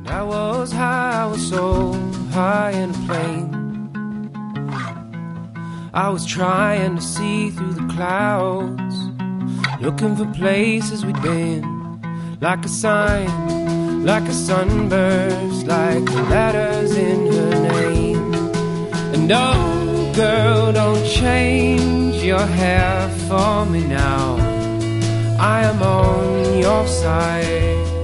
I was high, I was so high in a plane. I was trying to see through the clouds, looking for places we'd been, like a sign, like a sunburst, like the letters in her name. And oh, girl, don't change your hair for me now. I am on your side.